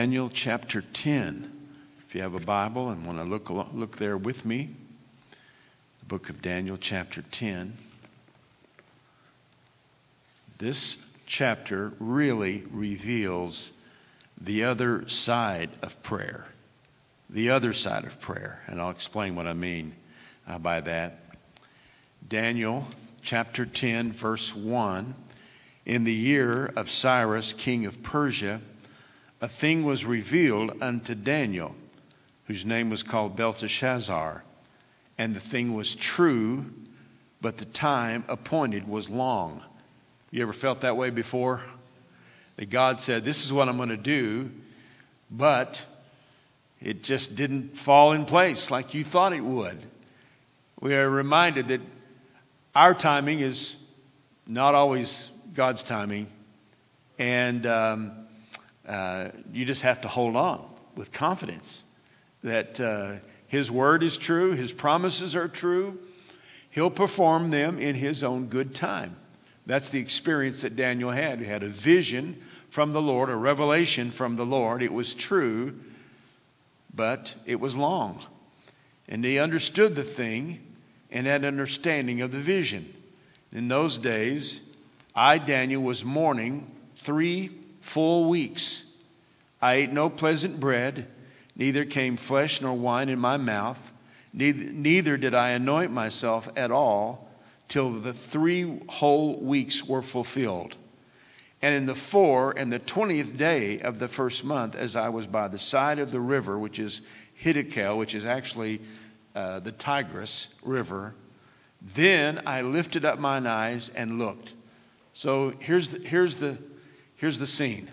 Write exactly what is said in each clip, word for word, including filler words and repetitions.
Daniel chapter ten. If you have a Bible and want to look, look there with me, the book of Daniel chapter ten. This chapter really reveals the other side of prayer. The other side of prayer. And I'll explain what I mean uh, by that. Daniel chapter ten, verse one. In the year of Cyrus, king of Persia, a thing was revealed unto Daniel, whose name was called Belteshazzar. And the thing was true, but the time appointed was long. You ever felt that way before? That God said, this is what I'm going to do, but it just didn't fall in place like you thought it would. We are reminded that our timing is not always God's timing, and um, uh, you just have to hold on with confidence that uh, His word is true, His promises are true. He'll perform them in His own good time. That's the experience that Daniel had. He had a vision from the Lord, a revelation from the Lord. It was true, but it was long. And he understood the thing and had understanding of the vision. In those days, I, Daniel, was mourning three full weeks. I ate no pleasant bread, neither came flesh nor wine in my mouth, neither, neither did I anoint myself at all, till the three whole weeks were fulfilled. And in the four and the twentieth day of the first month, as I was by the side of the river, which is Hiddekel, which is actually uh, the Tigris River, then I lifted up mine eyes and looked. So here's the, here's the, here's the scene.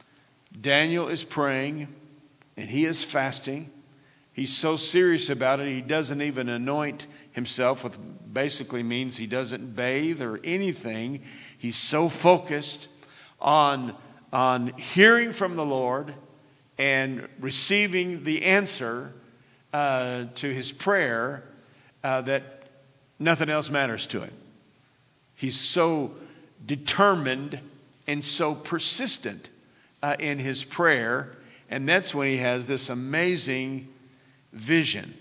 Daniel is praying and he is fasting. He's so serious about it, he doesn't even anoint himself, which basically means he doesn't bathe or anything. He's so focused on, on hearing from the Lord and receiving the answer uh, to his prayer uh, that nothing else matters to him. He's so determined and so persistent uh, in his prayer. And that's when he has this amazing vision.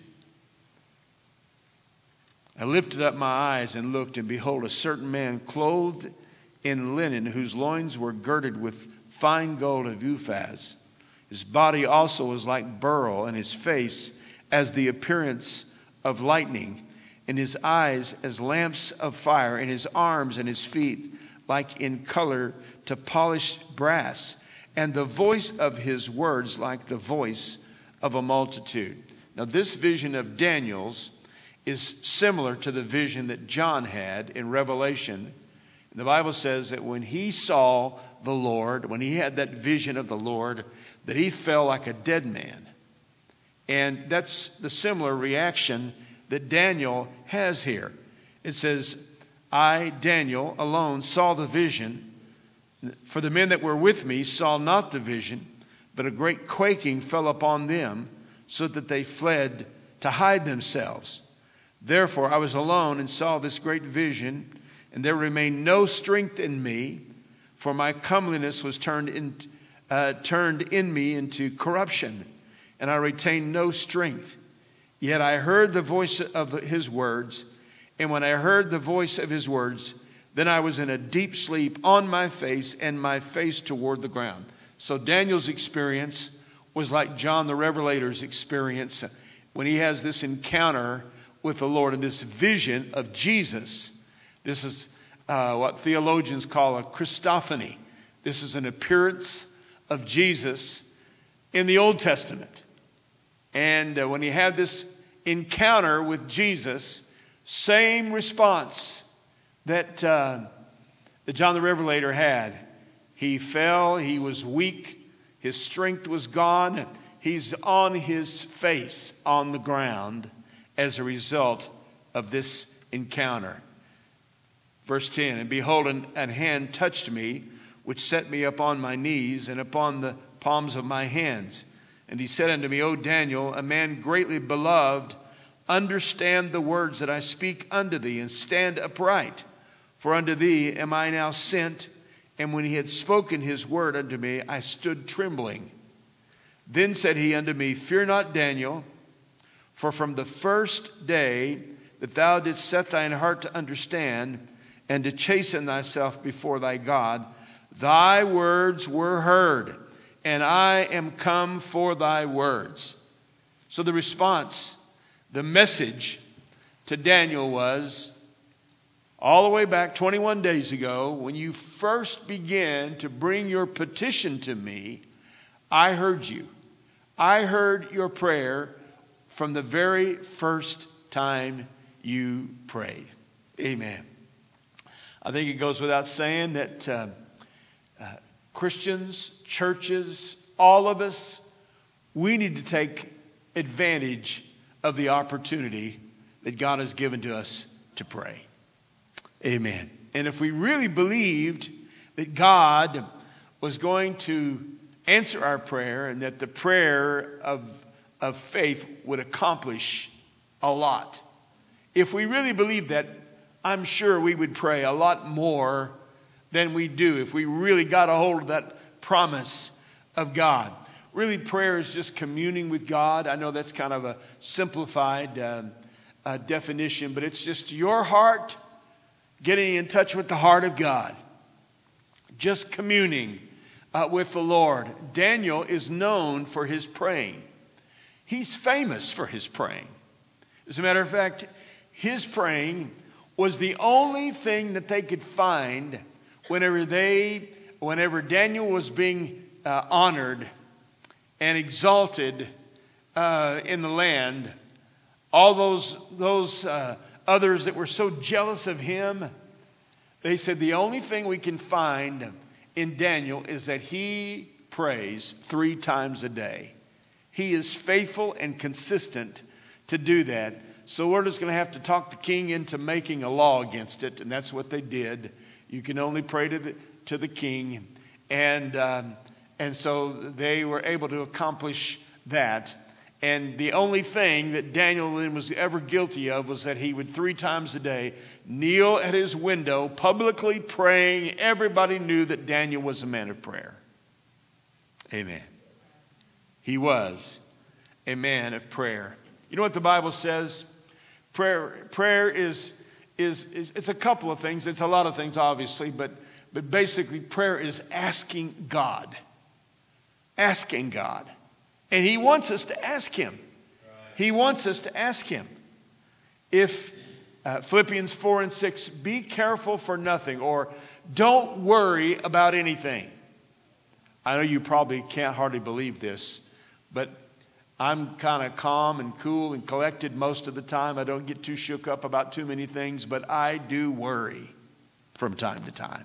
I lifted up my eyes and looked, and behold, a certain man clothed in linen, whose loins were girded with fine gold of Uphaz. His body also was like beryl, and his face as the appearance of lightning, and his eyes as lamps of fire, and his arms and his feet like in color to polished brass, and the voice of his words like the voice of a multitude. Now, this vision of Daniel's is similar to the vision that John had in Revelation. The Bible says that when he saw the Lord, when he had that vision of the Lord, that he fell like a dead man. And that's the similar reaction that Daniel has here. It says, I, Daniel, alone saw the vision. For the men that were with me saw not the vision, but a great quaking fell upon them, so that they fled to hide themselves. Therefore I was alone and saw this great vision, and there remained no strength in me, for my comeliness was turned in, uh, turned in me into corruption, and I retained no strength. Yet I heard the voice of his words, and when I heard the voice of his words, then I was in a deep sleep on my face, and my face toward the ground. So Daniel's experience was like John the Revelator's experience when he has this encounter with the Lord and this vision of Jesus. This is uh, what theologians call a Christophany. This is an appearance of Jesus in the Old Testament. And uh, when he had this encounter with Jesus, same response that, uh, that John the Revelator had. He fell, he was weak, his strength was gone. He's on his face on the ground as a result of this encounter. Verse ten, and behold, an, an hand touched me, which set me upon my knees and upon the palms of my hands. And he said unto me, O Daniel, a man greatly beloved, understand the words that I speak unto thee, and stand upright. For unto thee am I now sent. And when he had spoken his word unto me, I stood trembling. Then said he unto me, Fear not, Daniel, for from the first day that thou didst set thine heart to understand and to chasten thyself before thy God, thy words were heard, and I am come for thy words. So the response, the message to Daniel was, all the way back twenty-one days ago, when you first began to bring your petition to me, I heard you. I heard your prayer from the very first time you prayed. Amen. I think it goes without saying that uh, uh, Christians, churches, all of us, we need to take advantage of the opportunity that God has given to us to pray. Amen. And if we really believed that God was going to answer our prayer and that the prayer of, of faith would accomplish a lot, if we really believed that, I'm sure we would pray a lot more than we do if we really got a hold of that promise of God. Really, prayer is just communing with God. I know that's kind of a simplified uh, uh, definition, but it's just your heart getting in touch with the heart of God. Just communing uh, with the Lord. Daniel is known for his praying. He's famous for his praying. As a matter of fact, his praying was the only thing that they could find whenever they, whenever Daniel was being uh, honored and exalted uh, in the land. All those those uh, others that were so jealous of him, they said the only thing we can find in Daniel is that he prays three times a day. He is faithful and consistent to do that. So we're just going to have to talk the king into making a law against it, and that's what they did. You can only pray to the to the king, and um, and so they were able to accomplish that. And the only thing that Daniel then was ever guilty of was that he would three times a day kneel at his window, publicly praying. Everybody knew that Daniel was a man of prayer. Amen. He was a man of prayer. You know what the Bible says? Prayer, prayer is, is, is it's a couple of things. It's a lot of things, obviously, but, but basically prayer is asking God. Asking God. And he wants us to ask him. He wants us to ask him. If uh, Philippians four and six, be careful for nothing, or don't worry about anything. I know you probably can't hardly believe this, but I'm kind of calm and cool and collected most of the time. I don't get too shook up about too many things, but I do worry from time to time.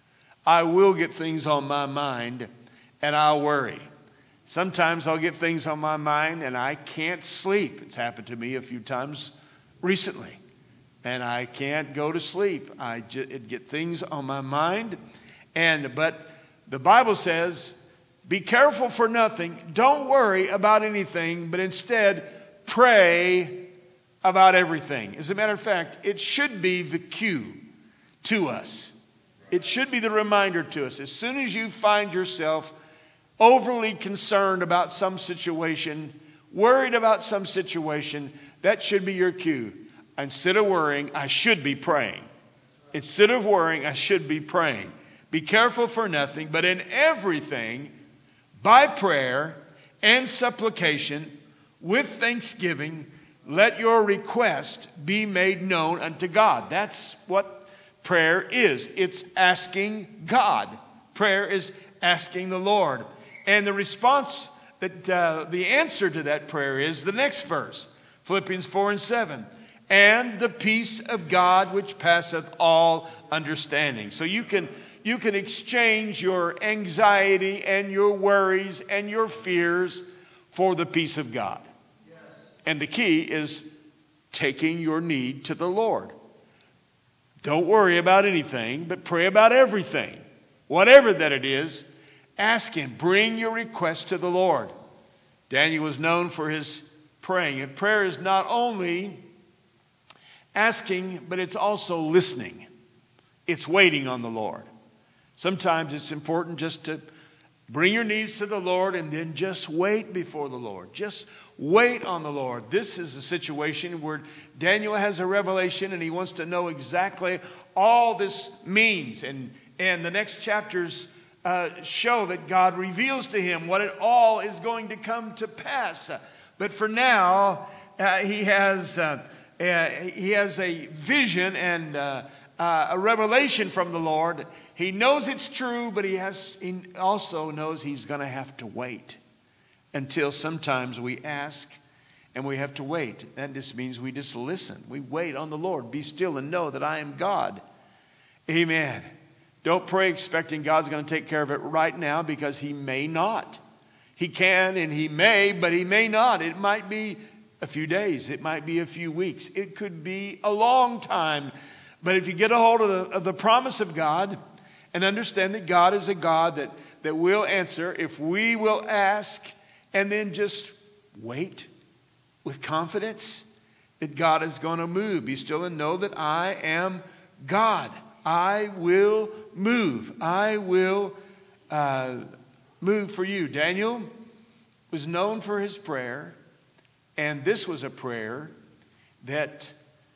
I will get things on my mind and I'll worry. Sometimes I'll get things on my mind and I can't sleep. It's happened to me a few times recently. And I can't go to sleep. I just, get things on my mind. And but the Bible says, be careful for nothing. Don't worry about anything, but instead pray about everything. As a matter of fact, it should be the cue to us. It should be the reminder to us. As soon as you find yourself overly concerned about some situation, worried about some situation, that should be your cue. Instead of worrying, I should be praying. Instead of worrying, I should be praying. Be careful for nothing, but in everything, by prayer and supplication, with thanksgiving, let your request be made known unto God. That's what prayer is. It's asking God. Prayer is asking the Lord. And the response, that uh, the answer to that prayer is the next verse, Philippians four and seven. And the peace of God which passeth all understanding. So you can you can exchange your anxiety and your worries and your fears for the peace of God. Yes. And the key is taking your need to the Lord. Don't worry about anything, but pray about everything. Whatever that it is, ask him. Bring your request to the Lord. Daniel was known for his praying. And prayer is not only asking, but it's also listening. It's waiting on the Lord. Sometimes it's important just to Bring your needs to the Lord and then just wait before the Lord. Just wait on the Lord. This is a situation where Daniel has a revelation and he wants to know exactly all this means. And, and the next chapters uh, show that God reveals to him what it all is going to come to pass. But for now, uh, he has uh, uh, he has a vision and uh, uh, a revelation from the Lord. He knows it's true, but he has he also knows he's going to have to wait until sometimes we ask and we have to wait. That just means we just listen. We wait on the Lord. Be still and know that I am God. Amen. Don't pray expecting God's going to take care of it right now, because he may not. He can and he may, but he may not. It might be a few days. It might be a few weeks. It could be a long time. But if you get a hold of the, of the promise of God and understand that God is a God that, that will answer, if we will ask and then just wait with confidence that God is going to move. Be still and know that I am God. I will move. I will uh, move for you. Daniel was known for his prayer, and this was a prayer that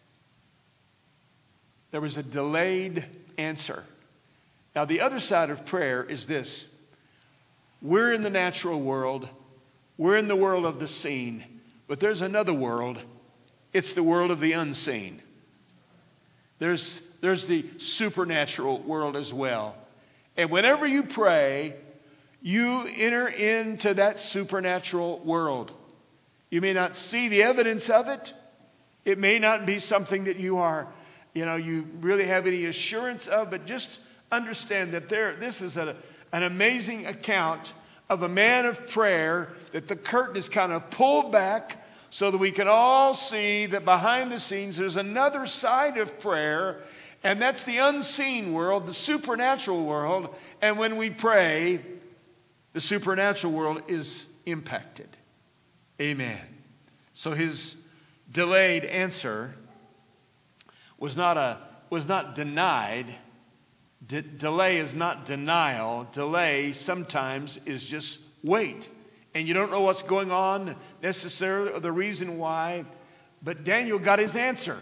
there was a delayed answer. Now, the other side of prayer is this. We're in the natural world. We're in the world of the seen. But there's another world. It's the world of the unseen. There's, there's the supernatural world as well. And whenever you pray, you enter into that supernatural world. You may not see the evidence of it. It may not be something that you are, you know, you really have any assurance of, but just understand that there, this is a, an amazing account of a man of prayer, that the curtain is kind of pulled back so that we can all see that behind the scenes there's another side of prayer, and that's the unseen world, the supernatural world. And when we pray, the supernatural world is impacted. Amen. So his delayed answer was not a was not denied. De- delay is not denial. Delay sometimes is just wait. And you don't know what's going on necessarily or the reason why. But Daniel got his answer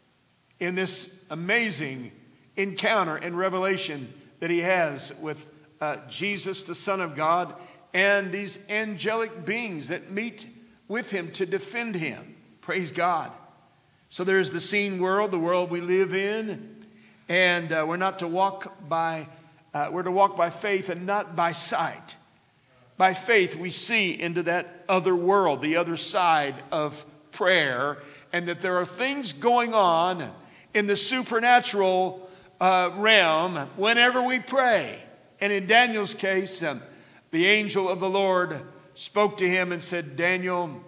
in this amazing encounter and revelation that he has with uh, Jesus, the Son of God, and these angelic beings that meet with him to defend him. Praise God. So there's the seen world, the world we live in. And uh, we're not to walk by, uh, we're to walk by faith and not by sight. By faith, we see into that other world, the other side of prayer, and that there are things going on in the supernatural uh, realm whenever we pray. And in Daniel's case, um, the angel of the Lord spoke to him and said, Daniel,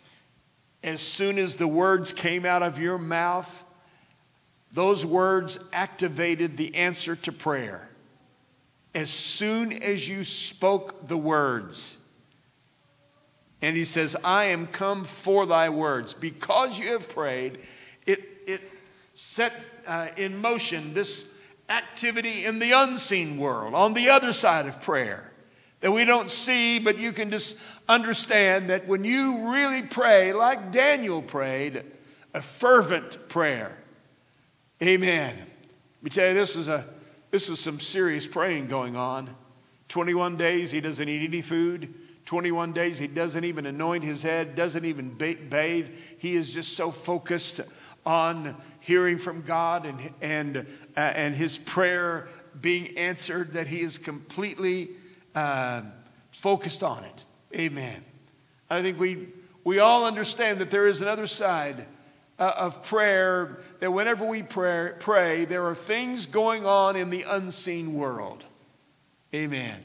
as soon as the words came out of your mouth, those words activated the answer to prayer. As soon as you spoke the words. And he says, I am come for thy words. Because you have prayed, it, it set uh, in motion this activity in the unseen world, on the other side of prayer, that we don't see, but you can just understand that when you really pray, like Daniel prayed, a fervent prayer. Amen. Let me tell you, this is a this is some serious praying going on. twenty-one days he doesn't eat any food. twenty-one days he doesn't even anoint his head, doesn't even bathe. He is just so focused on hearing from God and and uh, and his prayer being answered that he is completely uh, focused on it. Amen. I think we we all understand that there is another side Uh, of prayer, that whenever we pray, pray, there are things going on in the unseen world. Amen.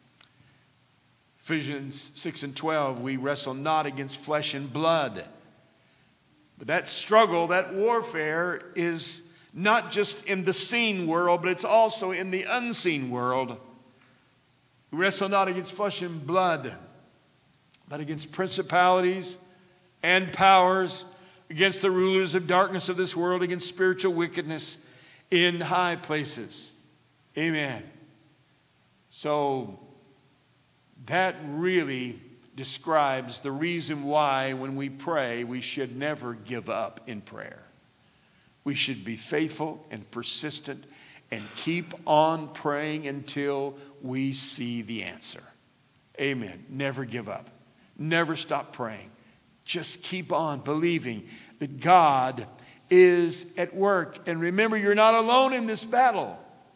Ephesians six and twelve, we wrestle not against flesh and blood. But that struggle, that warfare is not just in the seen world, but it's also in the unseen world. We wrestle not against flesh and blood, but against principalities and powers, against the rulers of darkness of this world, against spiritual wickedness in high places. Amen. So that really describes the reason why when we pray, we should never give up in prayer. We should be faithful and persistent and keep on praying until we see the answer. Amen. Never give up. Never stop praying. Just keep on believing that God is at work. And remember, you're not alone in this battle.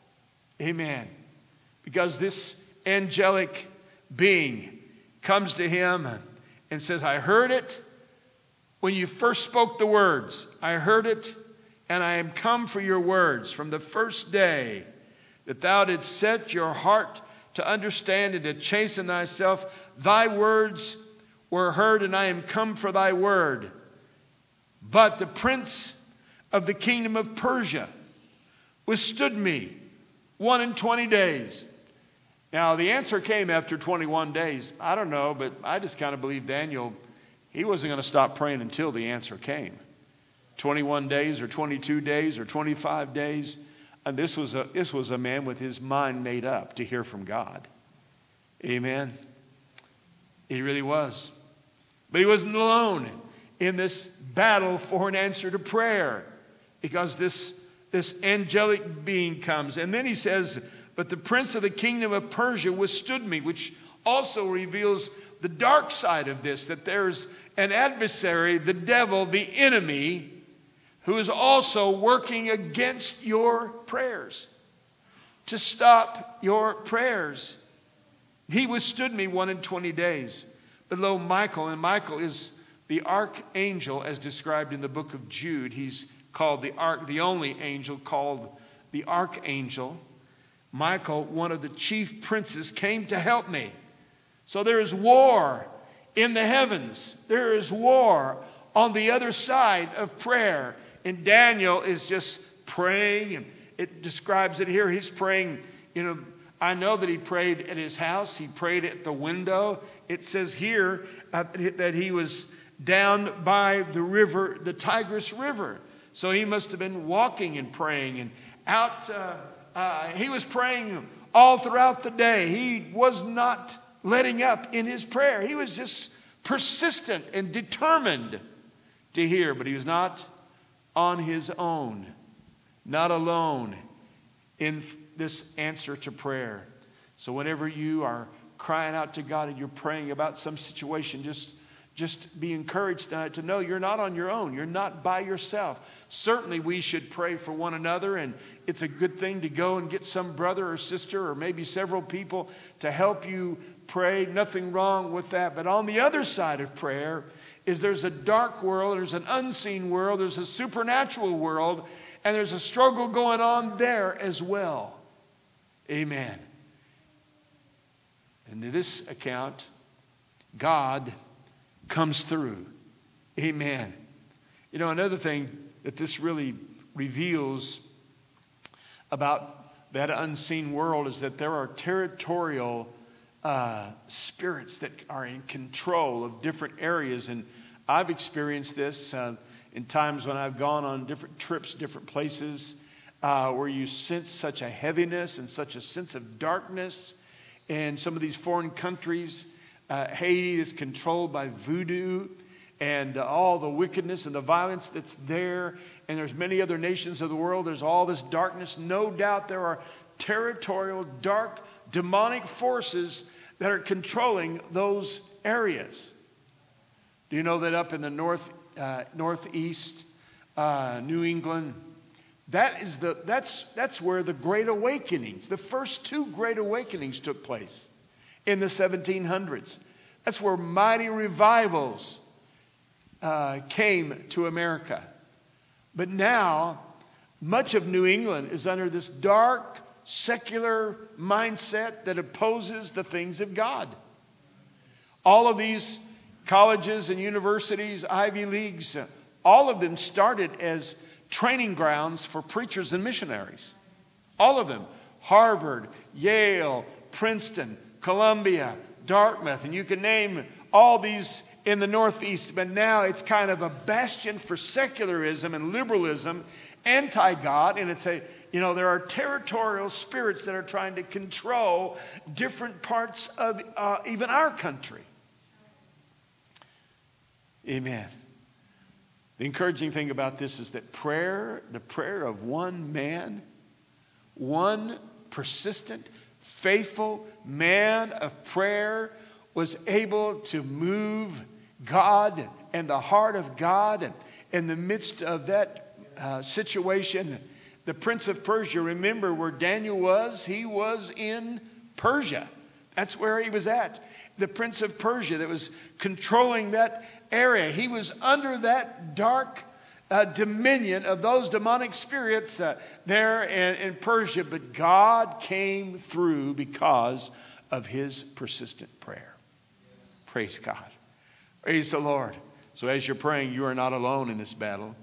Amen. Because this angelic being comes to him and says, I heard it when you first spoke the words. I heard it, and I am come for your words from the first day that thou didst set your heart to understand and to chasten thyself. Thy words were heard, and I am come for thy word. But the prince of the kingdom of Persia withstood me one and twenty days. Now, the answer came after twenty-one days. I don't know, but I just kind of believe Daniel, he wasn't going to stop praying until the answer came. twenty-one days or twenty-two days or twenty-five days. And this was a, this was a man with his mind made up to hear from God. Amen. He really was. But he wasn't alone in this battle for an answer to prayer, because this, this angelic being comes. And then he says, but the prince of the kingdom of Persia withstood me, which also reveals the dark side of this, that there's an adversary, the devil, the enemy, who is also working against your prayers, to stop your prayers. He withstood me one and twenty days. But lo, Michael, and Michael is the archangel as described in the book of Jude. He's called the arch, the only angel called the archangel. Michael, one of the chief princes, came to help me. So there is war in the heavens. There is war on the other side of prayer. And Daniel is just praying, and it describes it here. He's praying, you know, I know that he prayed at his house. He prayed at the window. It says here uh, that he was down by the river, the Tigris River. So he must have been walking and praying and out. Uh, uh, he was praying all throughout the day. He was not letting up in his prayer. He was just persistent and determined to hear, but he was not on his own, not alone in this answer to prayer. So whenever you are crying out to God and you're praying about some situation, just, just be encouraged tonight to know you're not on your own. You're not by yourself. Certainly we should pray for one another, and it's a good thing to go and get some brother or sister or maybe several people to help you pray. Nothing wrong with that. But on the other side of prayer is there's a dark world, there's an unseen world, there's a supernatural world, and there's a struggle going on there as well. Amen. And in this account, God comes through. Amen. You know, another thing that this really reveals about that unseen world is that there are territorial uh, spirits that are in control of different areas. And I've experienced this uh, in times when I've gone on different trips, different places, uh, where you sense such a heaviness and such a sense of darkness. In some of these foreign countries, uh, Haiti is controlled by voodoo and uh, all the wickedness and the violence that's there. And there's many other nations of the world. There's all this darkness. No doubt there are territorial, dark, demonic forces that are controlling those areas. Do you know that up in the north, uh, northeast, uh, New England, that is the that's that's where the Great Awakenings, the first two Great Awakenings took place in the seventeen hundreds. That's where mighty revivals uh, came to America. But now, much of New England is under this dark, secular mindset that opposes the things of God. All of these colleges and universities, Ivy Leagues, all of them started as training grounds for preachers and missionaries. All of them. Harvard, Yale, Princeton, Columbia, Dartmouth, and you can name all these in the Northeast. But now it's kind of a bastion for secularism and liberalism, anti-God, and it's a, you know, there are territorial spirits that are trying to control different parts of uh, even our country. Amen. The encouraging thing about this is that prayer, the prayer of one man, one persistent, faithful man of prayer was able to move God and the heart of God in the midst of that uh, situation. The prince of Persia, remember where Daniel was? He was in Persia. That's where he was at. The prince of Persia that was controlling that area. He was under that dark uh, dominion of those demonic spirits uh, there in, in Persia. But God came through because of his persistent prayer. Praise God. Praise the Lord. So as you're praying, you are not alone in this battle.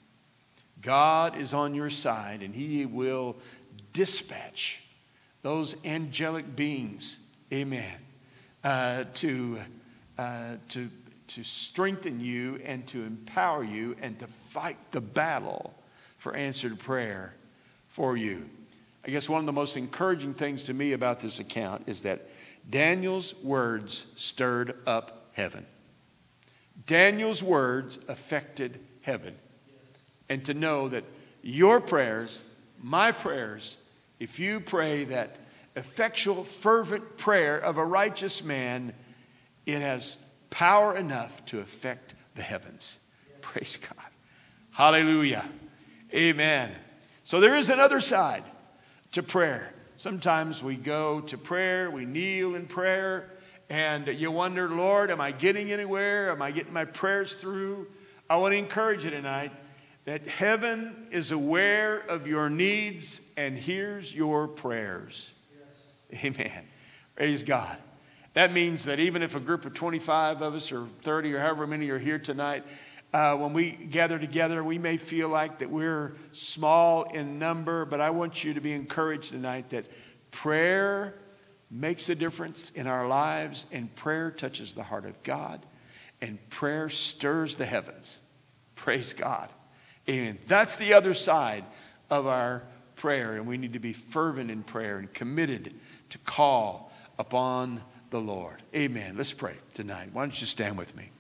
God is on your side, and he will dispatch those angelic beings, amen, uh, to, uh, to, to strengthen you and to empower you and to fight the battle for answered prayer for you. I guess one of the most encouraging things to me about this account is that Daniel's words stirred up heaven. Daniel's words affected heaven. And to know that your prayers, my prayers, if you pray that effectual, fervent prayer of a righteous man, it has power enough to affect the heavens. Praise God. Hallelujah. Amen. So there is another side to prayer. Sometimes we go to prayer, we kneel in prayer, and you wonder, Lord, am I getting anywhere? Am I getting my prayers through? I want to encourage you tonight that heaven is aware of your needs and hears your prayers. Yes. Amen. Praise God. That means that even if a group of twenty-five of us or thirty or however many are here tonight, uh, when we gather together, we may feel like that we're small in number, but I want you to be encouraged tonight that prayer makes a difference in our lives, and prayer touches the heart of God, and prayer stirs the heavens. Praise God. Amen. That's the other side of our prayer, and we need to be fervent in prayer and committed to call upon the Lord. Amen. Let's pray tonight. Why don't you stand with me?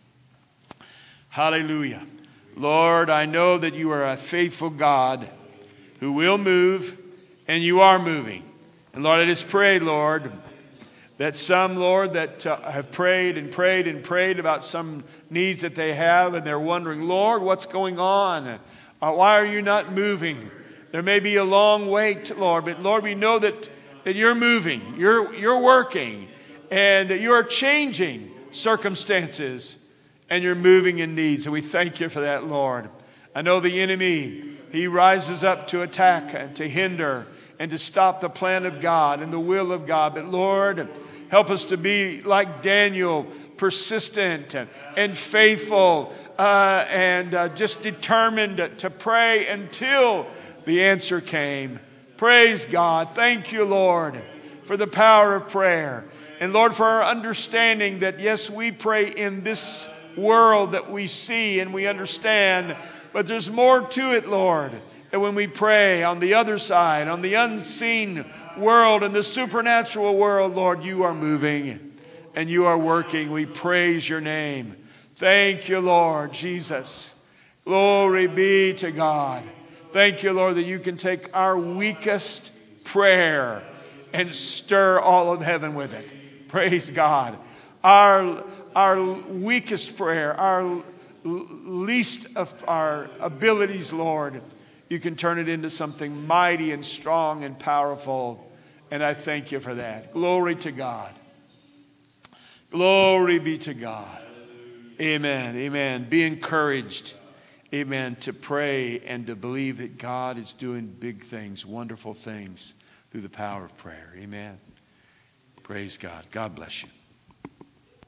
Hallelujah. Lord, I know that you are a faithful God who will move, and you are moving. And Lord, I just pray, Lord, that some, Lord, that uh, have prayed and prayed and prayed about some needs that they have, and they're wondering, Lord, what's going on? Uh, why are you not moving? There may be a long wait, Lord, but Lord, we know that, that you're moving, you're, you're working, and you're changing circumstances, and you're moving in needs. And we thank you for that, Lord. I know the enemy, he rises up to attack and to hinder and to stop the plan of God and the will of God. But Lord, help us to be like Daniel, persistent and faithful uh, and uh, just determined to pray until the answer came. Praise God. Thank you, Lord, for the power of prayer. And Lord, for our understanding that, yes, we pray in this world that we see and we understand, but there's more to it, Lord. That when we pray on the other side, on the unseen world and the supernatural world, Lord, you are moving and you are working. We praise your name. Thank you, Lord Jesus. Glory be to God. Thank you, Lord, that you can take our weakest prayer and stir all of heaven with it. Praise God. Our, our weakest prayer, our least of our abilities, Lord, you can turn it into something mighty and strong and powerful. And I thank you for that. Glory to God. Glory be to God. Amen. Amen. Be encouraged. Amen. To pray and to believe that God is doing big things, wonderful things through the power of prayer. Amen. Praise God. God bless you.